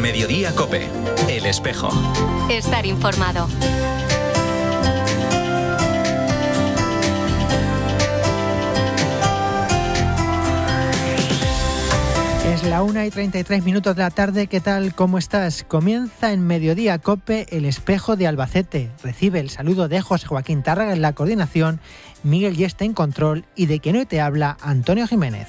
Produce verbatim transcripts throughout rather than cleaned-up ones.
Mediodía COPE, El Espejo. Estar informado. Es la una y treinta y tres minutos de la tarde. ¿Qué tal? ¿Cómo estás? Comienza en Mediodía COPE El Espejo de Albacete. Recibe el saludo de José Joaquín Tárraga en la coordinación, Miguel Yeste en control y de quien hoy te habla, Antonio Jiménez.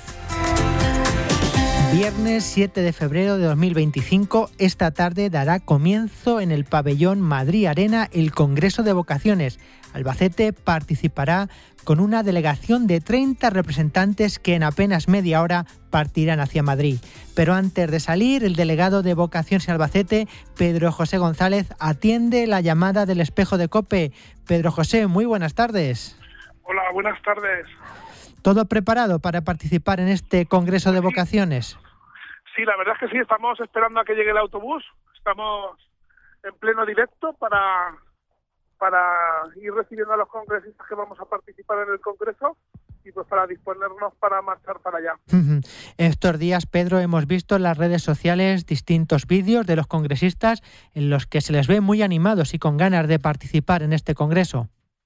Viernes siete de febrero de dos mil veinticinco, esta tarde dará comienzo en el pabellón Madrid Arena el Congreso de Vocaciones. Albacete participará con una delegación de treinta representantes que en apenas media hora partirán hacia Madrid. Pero antes de salir, el delegado de Vocaciones en Albacete, Pedro José González, atiende la llamada del Espejo de COPE. Pedro José, muy buenas tardes. Hola, buenas tardes. ¿Todo preparado para participar en este Congreso de Sí. Vocaciones? Sí, la verdad es que sí, estamos esperando a que llegue el autobús. Estamos en pleno directo para, para ir recibiendo a los congresistas que vamos a participar en el Congreso y pues para disponernos para marchar para allá. Estos días, Pedro, hemos visto en las redes sociales distintos vídeos de los congresistas en los que se les ve muy animados y con ganas de participar en este Congreso.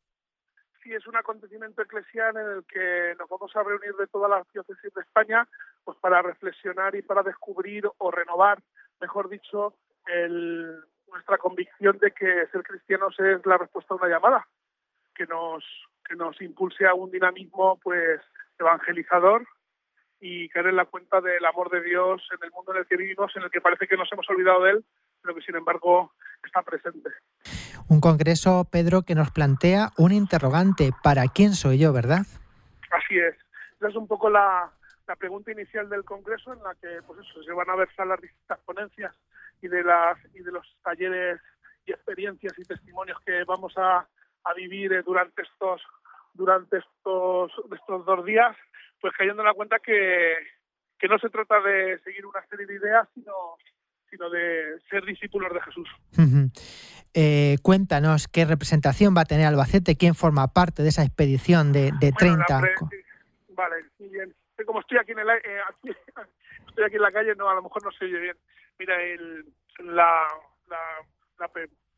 Sí, es un acontecimiento eclesial en el que nos vamos a reunir de todas las diócesis de España pues para reflexionar y para descubrir o renovar, mejor dicho, el, nuestra convicción de que ser cristianos es la respuesta a una llamada, que nos que nos impulse a un dinamismo pues evangelizador y caer en la cuenta del amor de Dios en el mundo en el que vivimos, en el que parece que nos hemos olvidado de él, pero que sin embargo está presente. Un congreso, Pedro, que nos plantea un interrogante: ¿para quién soy yo, verdad? Así es. Esa es un poco la, la pregunta inicial del congreso, en la que pues eso, se van a versar las distintas ponencias y de las y de los talleres y experiencias y testimonios que vamos a, a vivir durante estos durante estos estos dos días, pues cayendo en la cuenta que que no se trata de seguir una serie de ideas, sino sino de ser discípulos de Jesús. Uh-huh. Eh, cuéntanos qué representación va a tener Albacete, quién forma parte de esa expedición de, de treinta. Bueno, pre- vale, muy bien. Como estoy aquí en el eh, aquí, estoy aquí en la calle, no, a lo mejor no se oye bien. Mira, el la, la, la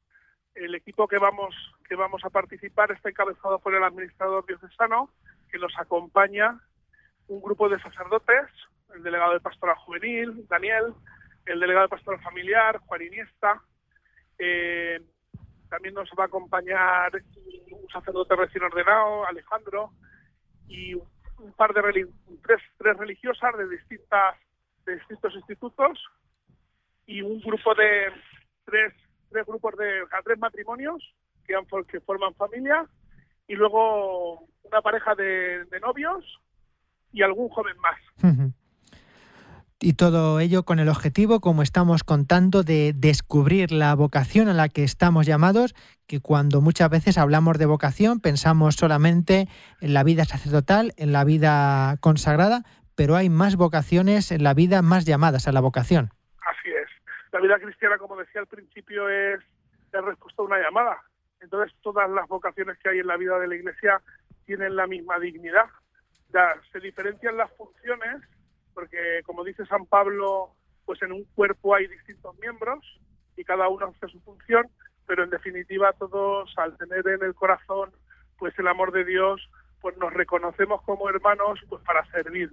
el equipo que vamos que vamos a participar está encabezado por el administrador diocesano, que nos acompaña un grupo de sacerdotes, el delegado de Pastoral Juvenil, Daniel, el delegado de Pastoral Familiar, Juan Iniesta. Eh, también nos va a acompañar un sacerdote recién ordenado, Alejandro, y un par de relig- tres, tres religiosas de distintas de distintos institutos y un grupo de tres tres grupos de o sea, tres matrimonios que, han, que forman familia y luego una pareja de, de novios y algún joven más. Uh-huh. Y todo ello con el objetivo, como estamos contando, de descubrir la vocación a la que estamos llamados, que cuando muchas veces hablamos de vocación pensamos solamente en la vida sacerdotal, en la vida consagrada, pero hay más vocaciones en la vida, más llamadas a la vocación. Así es. La vida cristiana, como decía al principio, es la respuesta a una llamada. Entonces todas las vocaciones que hay en la vida de la Iglesia tienen la misma dignidad. Ya, se diferencian las funciones, porque como dice San Pablo, pues en un cuerpo hay distintos miembros y cada uno hace su función, pero en definitiva todos, al tener en el corazón pues el amor de Dios, pues nos reconocemos como hermanos pues para servir.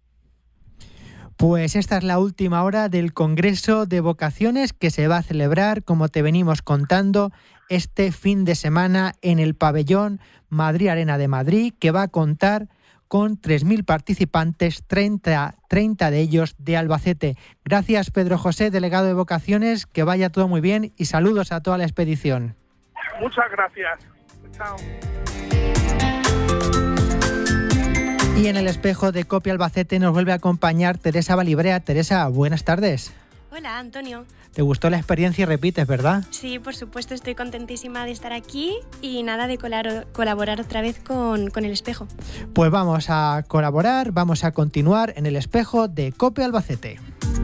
Pues esta es la última hora del Congreso de Vocaciones que se va a celebrar, como te venimos contando, este fin de semana en el pabellón Madrid Arena de Madrid, que va a contar con tres mil participantes, treinta, treinta de ellos de Albacete. Gracias, Pedro José, delegado de Vocaciones, que vaya todo muy bien y saludos a toda la expedición. Muchas gracias. Chao. Y en el Espejo de COPE Albacete nos vuelve a acompañar Teresa Balibrea. Teresa, buenas tardes. Hola, Antonio. ¿Te gustó la experiencia y repites, verdad? Sí, por supuesto, estoy contentísima de estar aquí y nada de colar, colaborar otra vez con, con El Espejo. Pues vamos a colaborar, vamos a continuar en el Espejo de COPE Albacete.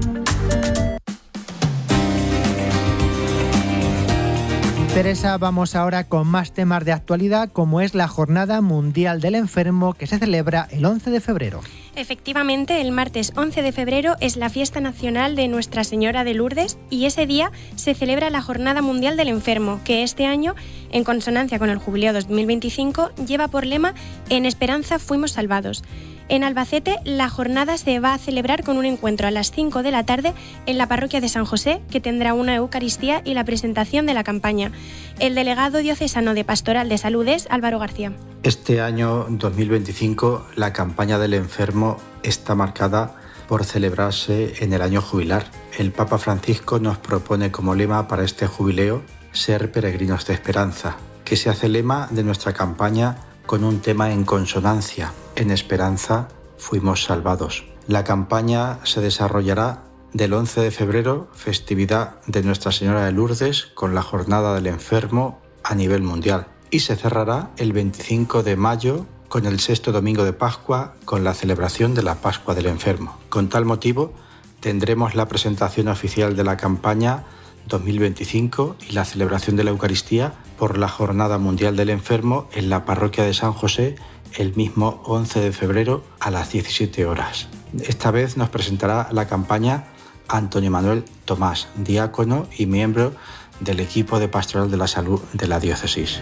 Teresa, vamos ahora con más temas de actualidad, como es la Jornada Mundial del Enfermo, que se celebra el once de febrero. Efectivamente, el martes once de febrero es la fiesta nacional de Nuestra Señora de Lourdes y ese día se celebra la Jornada Mundial del Enfermo, que este año, en consonancia con el Jubileo dos mil veinticinco, lleva por lema En Esperanza fuimos salvados. En Albacete, la jornada se va a celebrar con un encuentro a las cinco de la tarde en la parroquia de San José, que tendrá una Eucaristía y la presentación de la campaña. El delegado diocesano de Pastoral de Salud es Álvaro García. Este año dos mil veinticinco, la campaña del enfermo está marcada por celebrarse en el año jubilar. El Papa Francisco nos propone como lema para este jubileo ser peregrinos de esperanza, que se hace lema de nuestra campaña con un tema en consonancia. En esperanza fuimos salvados. La campaña se desarrollará del once de febrero, festividad de Nuestra Señora de Lourdes, con la Jornada del Enfermo a nivel mundial. Y se cerrará el veinticinco de mayo con el sexto domingo de Pascua, con la celebración de la Pascua del Enfermo. Con tal motivo, tendremos la presentación oficial de la campaña dos mil veinticinco y la celebración de la Eucaristía por la Jornada Mundial del Enfermo en la parroquia de San José el mismo once de febrero a las diecisiete horas. Esta vez nos presentará la campaña Antonio Manuel Tomás, diácono y miembro del equipo de Pastoral de la Salud de la diócesis.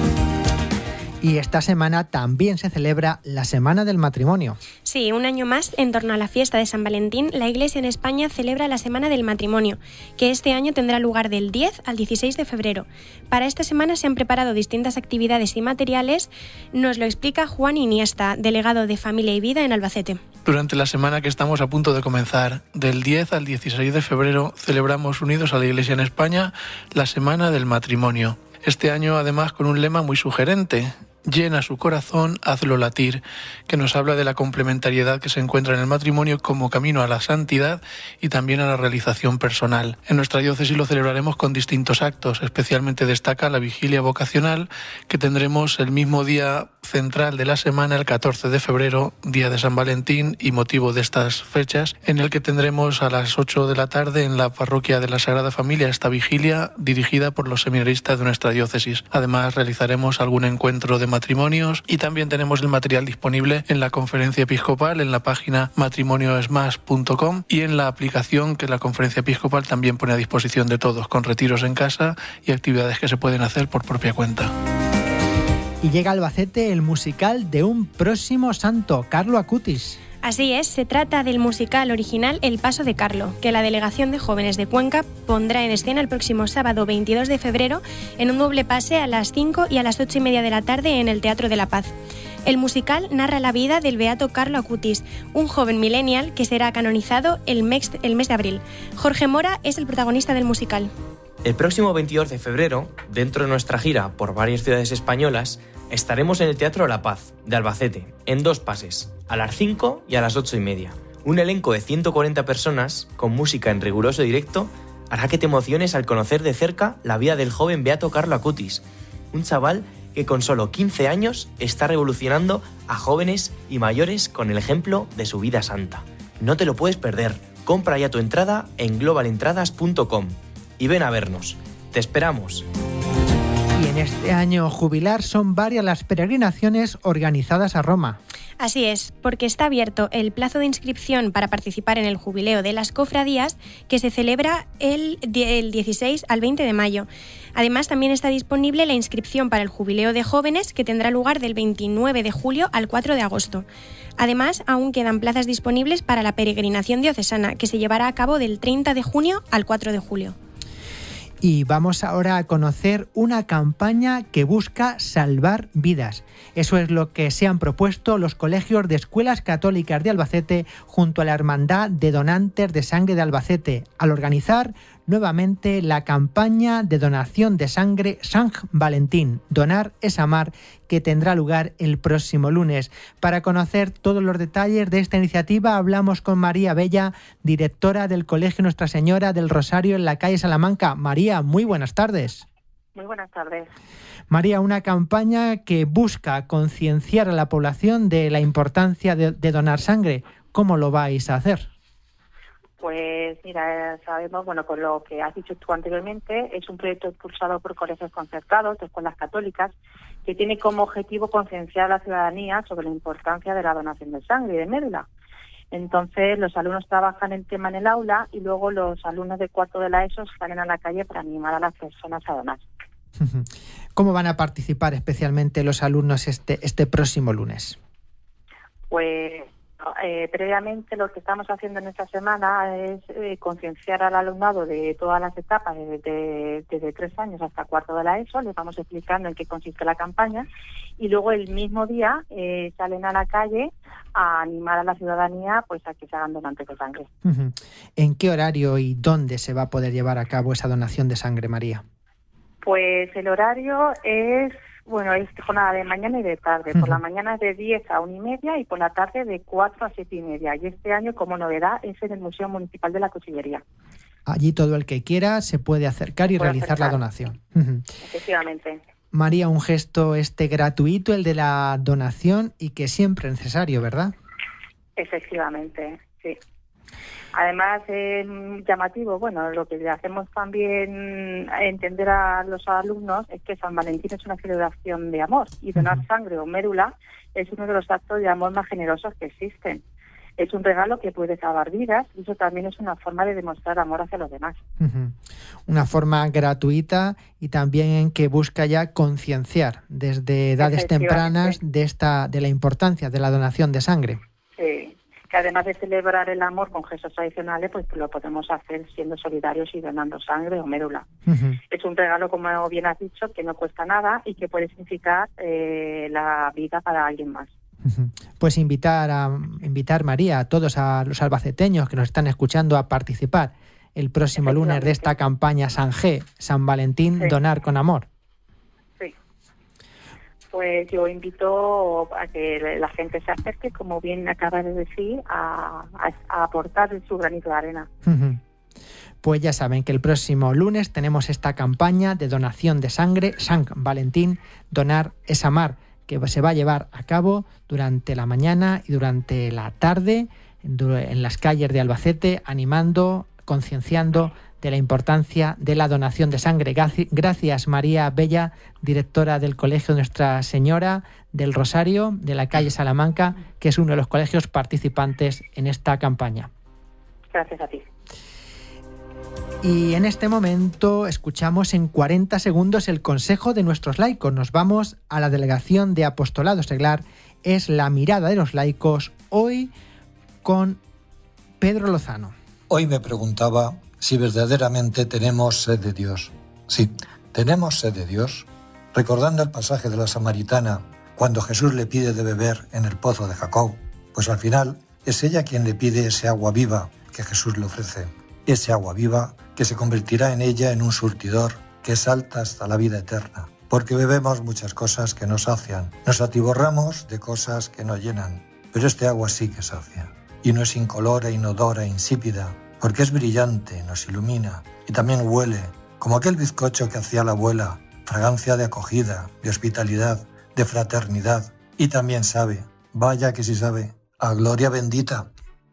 Y esta semana también se celebra la Semana del Matrimonio. Sí, un año más, en torno a la fiesta de San Valentín, la Iglesia en España celebra la Semana del Matrimonio, que este año tendrá lugar del diez al dieciséis de febrero. Para esta semana se han preparado distintas actividades y materiales. Nos lo explica Juan Iniesta, delegado de Familia y Vida en Albacete. Durante la semana que estamos a punto de comenzar, del diez al dieciséis de febrero, celebramos unidos a la Iglesia en España la Semana del Matrimonio. Este año, además, con un lema muy sugerente: llena su corazón, hazlo latir, que nos habla de la complementariedad que se encuentra en el matrimonio como camino a la santidad y también a la realización personal. En nuestra diócesis lo celebraremos con distintos actos, especialmente destaca la vigilia vocacional, que tendremos el mismo día central de la semana, el catorce de febrero, día de San Valentín y motivo de estas fechas, en el que tendremos a las ocho de la tarde en la parroquia de la Sagrada Familia esta vigilia dirigida por los seminaristas de nuestra diócesis. Además realizaremos algún encuentro de matrimonios y también tenemos el material disponible en la conferencia episcopal, en la página matrimonio es más punto com y en la aplicación que la conferencia episcopal también pone a disposición de todos, con retiros en casa y actividades que se pueden hacer por propia cuenta. Y llega a Albacete el musical de un próximo santo, Carlo Acutis. Así es, se trata del musical original El Paso de Carlo, que la Delegación de Jóvenes de Cuenca pondrá en escena el próximo sábado veintidós de febrero en un doble pase a las cinco y a las ocho y media de la tarde en el Teatro de la Paz. El musical narra la vida del beato Carlo Acutis, un joven millennial que será canonizado el mes, el mes de abril. Jorge Mora es el protagonista del musical. El próximo veintidós de febrero, dentro de nuestra gira por varias ciudades españolas, estaremos en el Teatro La Paz, de Albacete, en dos pases, a las cinco y a las ocho y media. Un elenco de ciento cuarenta personas, con música en riguroso directo, hará que te emociones al conocer de cerca la vida del joven beato Carlo Acutis, un chaval que con solo quince años está revolucionando a jóvenes y mayores con el ejemplo de su vida santa. No te lo puedes perder, compra ya tu entrada en global entradas punto com y ven a vernos. ¡Te esperamos! Y en este año jubilar son varias las peregrinaciones organizadas a Roma. Así es, porque está abierto el plazo de inscripción para participar en el jubileo de las cofradías, que se celebra el, el dieciséis al veinte de mayo. Además, también está disponible la inscripción para el jubileo de jóvenes, que tendrá lugar del veintinueve de julio al cuatro de agosto. Además, aún quedan plazas disponibles para la peregrinación diocesana, que se llevará a cabo del treinta de junio al cuatro de julio. Y vamos ahora a conocer una campaña que busca salvar vidas. Eso es lo que se han propuesto los colegios de escuelas católicas de Albacete junto a la Hermandad de Donantes de Sangre de Albacete, al organizar nuevamente la campaña de donación de sangre San Valentín, Donar es Amar, que tendrá lugar el próximo lunes. Para conocer todos los detalles de esta iniciativa hablamos con María Bella, directora del Colegio Nuestra Señora del Rosario en la calle Salamanca. María, muy buenas tardes. Muy buenas tardes. María, una campaña que busca concienciar a la población de la importancia de, de donar sangre. ¿Cómo lo vais a hacer? Pues mira, sabemos, bueno, por lo que has dicho tú anteriormente, es un proyecto impulsado por colegios concertados de escuelas católicas que tiene como objetivo concienciar a la ciudadanía sobre la importancia de la donación de sangre y de médula. Entonces, los alumnos trabajan el tema en el aula y luego los alumnos de cuarto de la ESO salen a la calle para animar a las personas a donar. ¿Cómo van a participar especialmente los alumnos este, este próximo lunes? Pues eh, previamente lo que estamos haciendo en esta semana es eh, concienciar al alumnado de todas las etapas, desde, desde tres años hasta cuarto de la ESO. Les vamos explicando en qué consiste la campaña y luego el mismo día eh, salen a la calle a animar a la ciudadanía pues a que se hagan donantes de sangre. Uh-huh. ¿En qué horario y dónde se va a poder llevar a cabo esa donación de sangre, María? Pues el horario es, bueno, es jornada de mañana y de tarde. Uh-huh. Por la mañana es de diez a una y media y por la tarde de cuatro a siete y media. Y este año, como novedad, es en el Museo Municipal de la Cuchillería. Allí todo el que quiera se puede acercar y puede realizar acercar. la donación. Uh-huh. Efectivamente. María, un gesto este gratuito, el de la donación, y que siempre es necesario, ¿verdad? Efectivamente, sí. Además, es eh, llamativo, bueno, lo que le hacemos también entender a los alumnos es que San Valentín es una celebración de amor y donar uh-huh. sangre o mérula es uno de los actos de amor más generosos que existen. Es un regalo que puede salvar vidas y eso también es una forma de demostrar amor hacia los demás. Uh-huh. Una forma gratuita y también que busca ya concienciar desde edades tempranas de esta de la importancia de la donación de sangre. Sí, que además de celebrar el amor con gestos tradicionales, pues lo podemos hacer siendo solidarios y donando sangre o mérula. Uh-huh. Es un regalo, como bien has dicho, que no cuesta nada y que puede significar eh, la vida para alguien más. Pues invitar a invitar María a todos a los albaceteños que nos están escuchando a participar el próximo lunes de esta campaña San G, San Valentín, sí. Donar con amor. Sí. Pues yo invito a que la gente se acerque, como bien acaba de decir, a, a, a aportar su granito de arena. Uh-huh. Pues ya saben que el próximo lunes tenemos esta campaña de donación de sangre, San Valentín, donar es amar, que se va a llevar a cabo durante la mañana y durante la tarde en las calles de Albacete, animando, concienciando de la importancia de la donación de sangre. Gracias, María Bella, directora del Colegio Nuestra Señora del Rosario de la calle Salamanca, que es uno de los colegios participantes en esta campaña. Gracias a ti. Y en este momento escuchamos en cuarenta segundos el consejo de nuestros laicos. Nos vamos a la Delegación de Apostolado Seglar. Es la mirada de los laicos, hoy con Pedro Lozano. Hoy me preguntaba si verdaderamente tenemos sed de Dios. Sí, tenemos sed de Dios. Recordando el pasaje de la Samaritana, cuando Jesús le pide de beber en el pozo de Jacob, pues al final es ella quien le pide ese agua viva que Jesús le ofrece. Ese agua viva que se convertirá en ella en un surtidor que salta hasta la vida eterna. Porque bebemos muchas cosas que nos sacian, nos atiborramos de cosas que nos llenan, pero este agua sí que sacia. Y no es incolora, inodora, insípida, porque es brillante, nos ilumina y también huele, como aquel bizcocho que hacía la abuela, fragancia de acogida, de hospitalidad, de fraternidad. Y también sabe, vaya que sí sabe, a gloria bendita.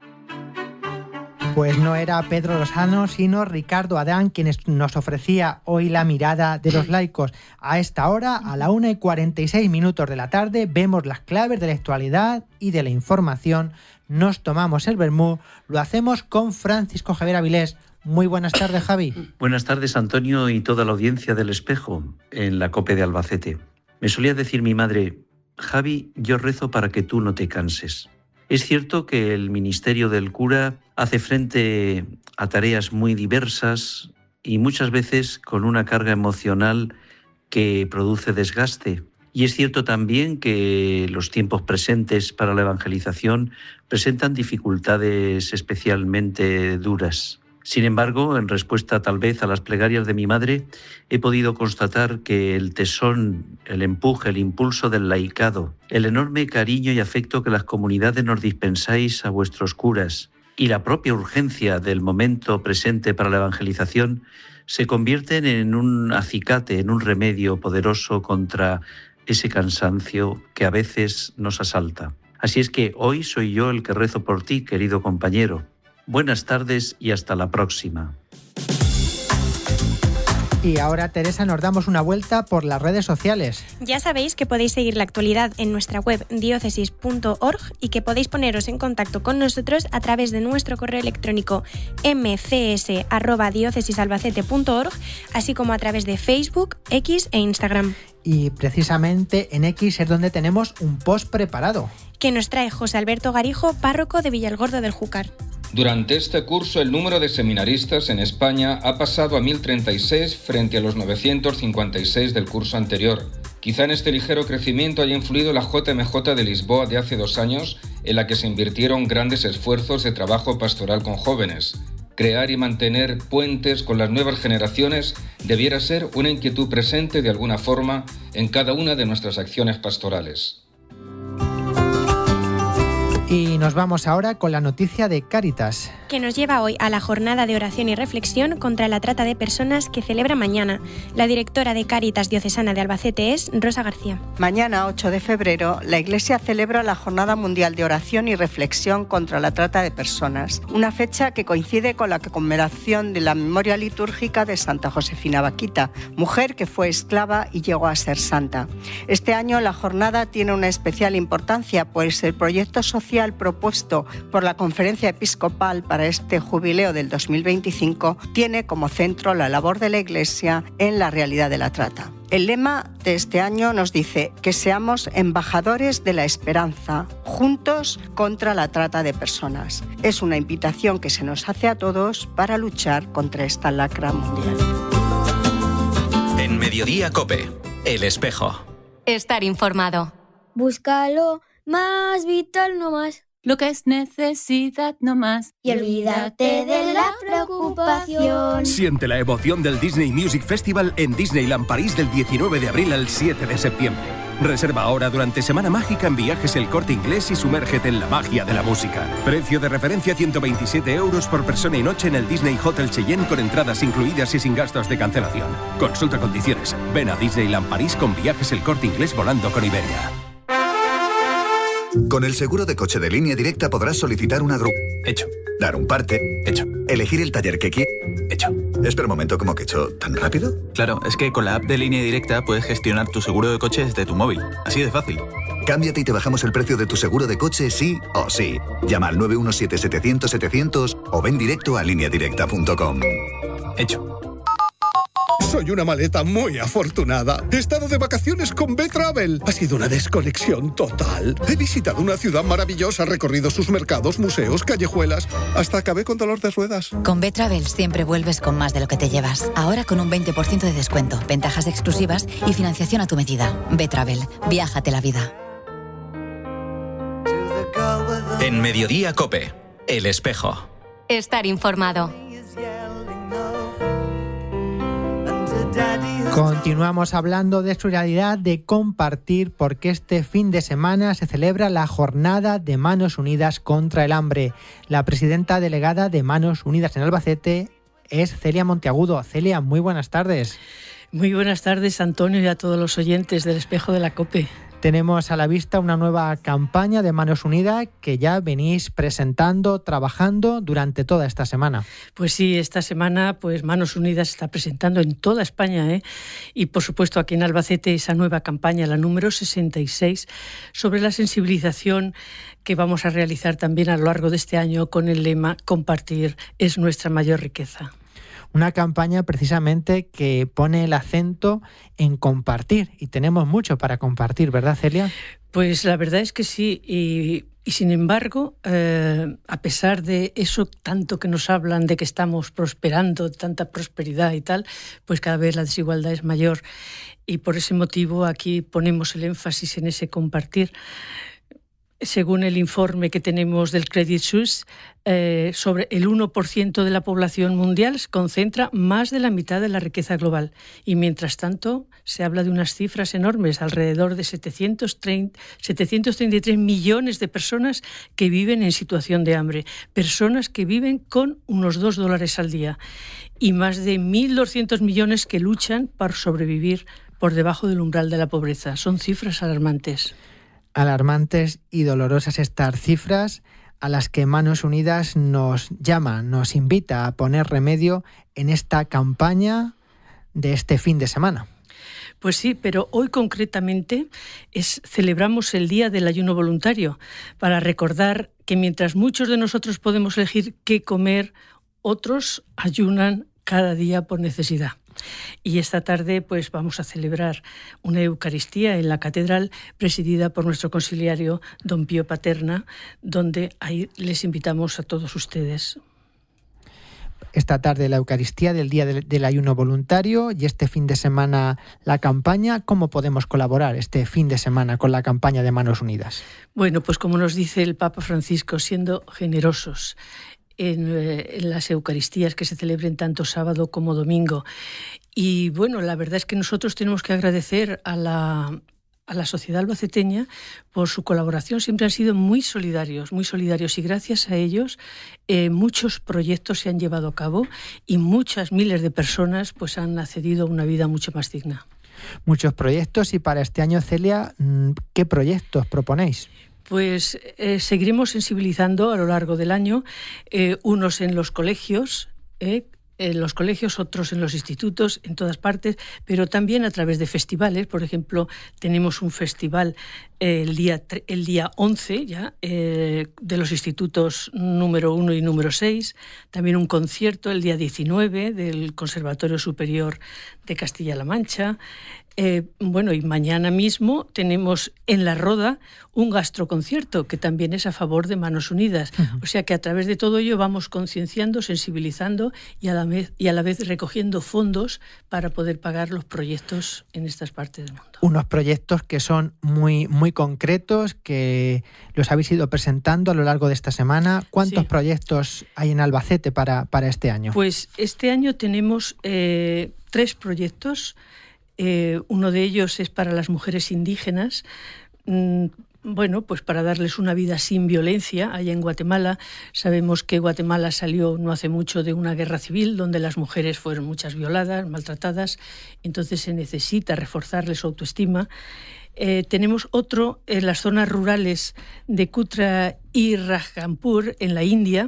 Pues no era Pedro Lozano, sino Ricardo Adán, quien nos ofrecía hoy la mirada de los laicos. A esta hora, a la una y cuarenta y seis minutos de la tarde, vemos las claves de la actualidad y de la información. Nos tomamos el vermú, lo hacemos con Francisco Javier Avilés. Muy buenas tardes, Javi. Buenas tardes, Antonio, y toda la audiencia del Espejo en la COPE de Albacete. Me solía decir mi madre, Javi, yo rezo para que tú no te canses. Es cierto que el ministerio del cura hace frente a tareas muy diversas y muchas veces con una carga emocional que produce desgaste. Y es cierto también que los tiempos presentes para la evangelización presentan dificultades especialmente duras. Sin embargo, en respuesta tal vez a las plegarias de mi madre, he podido constatar que el tesón, el empuje, el impulso del laicado, el enorme cariño y afecto que las comunidades nos dispensáis a vuestros curas y la propia urgencia del momento presente para la evangelización se convierten en un acicate, en un remedio poderoso contra ese cansancio que a veces nos asalta. Así es que hoy soy yo el que rezo por ti, querido compañero. Buenas tardes y hasta la próxima. Y ahora, Teresa, nos damos una vuelta por las redes sociales. Ya sabéis que podéis seguir la actualidad en nuestra web diócesis punto org y que podéis poneros en contacto con nosotros a través de nuestro correo electrónico m c s arroba diócesis albacete punto org, así como a través de Facebook, X e Instagram. Y precisamente en X es donde tenemos un post preparado que nos trae José Alberto Garijo, párroco de Villalgordo del Júcar. Durante este curso, el número de seminaristas en España ha pasado a mil treinta y seis frente a los novecientos cincuenta y seis del curso anterior. Quizá en este ligero crecimiento haya influido la J M J de Lisboa de hace dos años, en la que se invirtieron grandes esfuerzos de trabajo pastoral con jóvenes. Crear y mantener puentes con las nuevas generaciones debiera ser una inquietud presente de alguna forma en cada una de nuestras acciones pastorales. Y nos vamos ahora con la noticia de Cáritas, que nos lleva hoy a la jornada de oración y reflexión contra la trata de personas que celebra mañana. La directora de Cáritas Diocesana de Albacete es Rosa García. Mañana, ocho de febrero, la Iglesia celebra la Jornada Mundial de Oración y Reflexión contra la Trata de Personas, una fecha que coincide con la conmemoración de la memoria litúrgica de Santa Josefina Vaquita, mujer que fue esclava y llegó a ser santa. Este año la jornada tiene una especial importancia, pues el proyecto social propuesto por la Conferencia Episcopal para este jubileo del dos mil veinticinco tiene como centro la labor de la Iglesia en la realidad de la trata. El lema de este año nos dice que seamos embajadores de la esperanza, juntos contra la trata de personas. Es una invitación que se nos hace a todos para luchar contra esta lacra mundial. En Mediodía COPE, El Espejo. Estar informado. Búscalo más vital, no más. Lo que es necesidad, no más. Y olvídate de la preocupación. Siente la emoción del Disney Music Festival en Disneyland París del diecinueve de abril al siete de septiembre. Reserva ahora durante Semana Mágica en Viajes El Corte Inglés y sumérgete en la magia de la música. Precio de referencia ciento veintisiete euros por persona y noche en el Disney Hotel Cheyenne con entradas incluidas y sin gastos de cancelación. Consulta condiciones. Ven a Disneyland París con Viajes El Corte Inglés volando con Iberia. Con el seguro de coche de Línea Directa podrás solicitar una grúa. Hecho. Dar un parte. Hecho. Elegir el taller que quieras. Hecho. Espera un momento, ¿cómo que hecho? ¿Tan rápido? Claro, es que con la app de Línea Directa puedes gestionar tu seguro de coche desde tu móvil. Así de fácil. Cámbiate y te bajamos el precio de tu seguro de coche sí o sí. Llama al nueve uno siete setecientos setecientos o ven directo a línea directa punto com. Hecho. Soy una maleta muy afortunada. He estado de vacaciones con B-Travel. Ha sido una desconexión total. He visitado una ciudad maravillosa, recorrido sus mercados, museos, callejuelas. Hasta acabé con dolor de ruedas. Con B-Travel siempre vuelves con más de lo que te llevas. Ahora con un veinte por ciento de descuento, ventajas exclusivas y financiación a tu medida. B-Travel. Viájate la vida. En Mediodía COPE, El Espejo. Estar informado. Continuamos hablando de solidaridad, de compartir, porque este fin de semana se celebra la jornada de Manos Unidas contra el Hambre. La presidenta delegada de Manos Unidas en Albacete es Celia Monteagudo. Celia, muy buenas tardes. Muy buenas tardes, Antonio, y a todos los oyentes del Espejo de la COPE. Tenemos a la vista una nueva campaña de Manos Unidas que ya venís presentando, trabajando durante toda esta semana. Pues sí, esta semana pues Manos Unidas está presentando en toda España, ¿eh? Y por supuesto aquí en Albacete esa nueva campaña, la número sesenta y seis, sobre la sensibilización que vamos a realizar también a lo largo de este año con el lema "Compartir es nuestra mayor riqueza". Una campaña precisamente que pone el acento en compartir, y tenemos mucho para compartir, ¿verdad, Celia? Pues la verdad es que sí, y, y sin embargo, eh, a pesar de eso tanto que nos hablan de que estamos prosperando, tanta prosperidad y tal, pues cada vez la desigualdad es mayor, y por ese motivo aquí ponemos el énfasis en ese compartir. Según el informe que tenemos del Credit Suisse, eh, sobre el uno por ciento de la población mundial se concentra más de la mitad de la riqueza global. Y mientras tanto, se habla de unas cifras enormes, alrededor de setecientos treinta, setecientos treinta y tres millones de personas que viven en situación de hambre. Personas que viven con unos dos dólares al día. Y más de mil doscientos millones que luchan para sobrevivir por debajo del umbral de la pobreza. Son cifras alarmantes. Alarmantes y dolorosas estas cifras a las que Manos Unidas nos llama, nos invita a poner remedio en esta campaña de este fin de semana. Pues sí, pero hoy concretamente es, celebramos el Día del Ayuno Voluntario para recordar que mientras muchos de nosotros podemos elegir qué comer, otros ayunan cada día por necesidad. Y esta tarde pues vamos a celebrar una Eucaristía en la catedral presidida por nuestro conciliario don Pío Paterna, donde ahí les invitamos a todos ustedes. Esta tarde la Eucaristía del Día del, del Ayuno Voluntario y este fin de semana la campaña. ¿Cómo podemos colaborar este fin de semana con la campaña de Manos Unidas? Bueno, pues como nos dice el Papa Francisco, siendo generosos en, eh, en las Eucaristías que se celebren tanto sábado como domingo. Y bueno, la verdad es que nosotros tenemos que agradecer a la... a la sociedad albaceteña por su colaboración. Siempre han sido muy solidarios, muy solidarios y gracias a ellos eh, muchos proyectos se han llevado a cabo y muchas miles de personas pues han accedido a una vida mucho más digna. Muchos proyectos y para este año, Celia, ¿qué proyectos proponéis? Pues eh, seguiremos sensibilizando a lo largo del año, eh, unos en los colegios, eh, en los colegios, otros en los institutos, en todas partes, pero también a través de festivales. Por ejemplo, tenemos un festival eh, el día el día once ya eh, de los institutos número uno y número seis, también un concierto el día diecinueve del Conservatorio Superior de Castilla-La Mancha. Eh, bueno, y mañana mismo tenemos en La Roda un gastroconcierto que también es a favor de Manos Unidas. Uh-huh. O sea que a través de todo ello vamos concienciando, sensibilizando y a la vez, y a la vez recogiendo fondos para poder pagar los proyectos en estas partes del mundo. Unos proyectos que son muy, muy concretos, que los habéis ido presentando a lo largo de esta semana. ¿Cuántos sí. proyectos hay en Albacete para, para este año? Pues este año tenemos eh, tres proyectos. Eh, uno de ellos es para las mujeres indígenas, mm, bueno, pues para darles una vida sin violencia. Allá en Guatemala sabemos que Guatemala salió no hace mucho de una guerra civil donde las mujeres fueron muchas violadas, maltratadas, entonces se necesita reforzarles su autoestima. Eh, tenemos otro en las zonas rurales de Kutra y Rajgampur, en la India,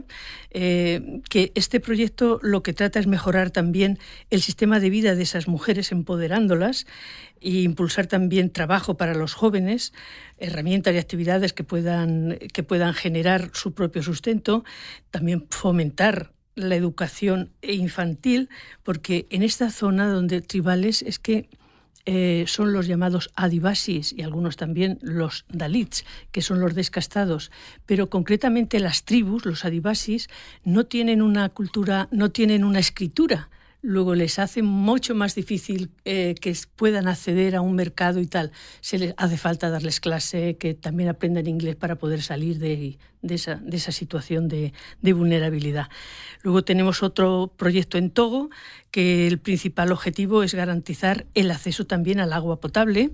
eh, que este proyecto lo que trata es mejorar también el sistema de vida de esas mujeres, empoderándolas e impulsar también trabajo para los jóvenes, herramientas y actividades que puedan, que puedan generar su propio sustento, también fomentar la educación infantil, porque en esta zona donde tribales es que Eh, son los llamados adivasis y algunos también los dalits, que son los descastados, pero concretamente las tribus, los adivasis, no tienen una cultura, no tienen una escritura. Luego les hace mucho más difícil eh, que puedan acceder a un mercado y tal. Se les hace falta darles clase, que también aprendan inglés para poder salir de, de, esa, de esa situación de, de vulnerabilidad. Luego tenemos otro proyecto en Togo, que el principal objetivo es garantizar el acceso también al agua potable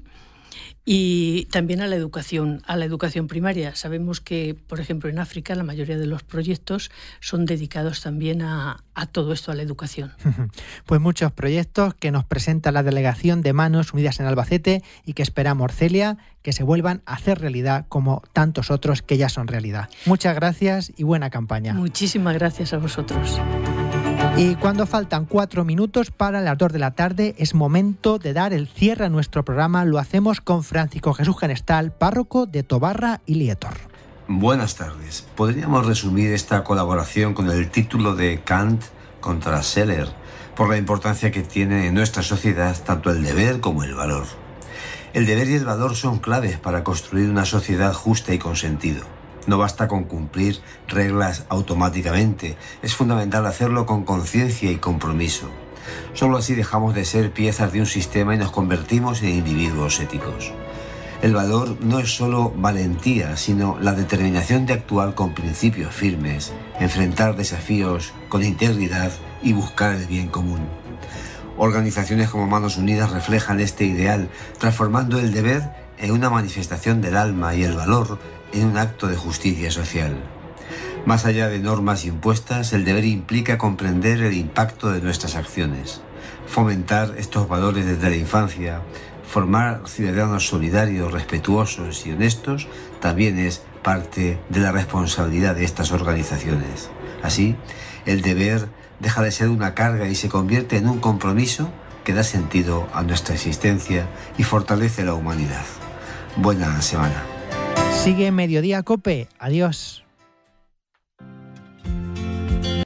y también a la educación, a la educación primaria. Sabemos que, por ejemplo, en África la mayoría de los proyectos son dedicados también a, a todo esto, a la educación. Pues muchos proyectos que nos presenta la Delegación de Manos Unidas en Albacete y que esperamos, Celia, que se vuelvan a hacer realidad como tantos otros que ya son realidad. Muchas gracias y buena campaña. Muchísimas gracias a vosotros. Y cuando faltan cuatro minutos para las dos de la tarde, es momento de dar el cierre a nuestro programa. Lo hacemos con Francisco Jesús Genestal, párroco de Tobarra y Lietor. Buenas tardes. Podríamos resumir esta colaboración con el título de Kant contra Scheller, por la importancia que tiene en nuestra sociedad tanto el deber como el valor. El deber y el valor son claves para construir una sociedad justa y con sentido. No basta con cumplir reglas automáticamente, es fundamental hacerlo con conciencia y compromiso. Solo así dejamos de ser piezas de un sistema y nos convertimos en individuos éticos. El valor no es solo valentía, sino la determinación de actuar con principios firmes, enfrentar desafíos con integridad y buscar el bien común. Organizaciones como Manos Unidas reflejan este ideal, transformando el deber en una manifestación del alma y el valor en un acto de justicia social. Más allá de normas impuestas, el deber implica comprender el impacto de nuestras acciones, fomentar estos valores desde la infancia, formar ciudadanos solidarios, respetuosos y honestos, también es parte de la responsabilidad de estas organizaciones. Así, el deber deja de ser una carga y se convierte en un compromiso que da sentido a nuestra existencia y fortalece la humanidad. Buena semana. Sigue Mediodía Cope. Adiós.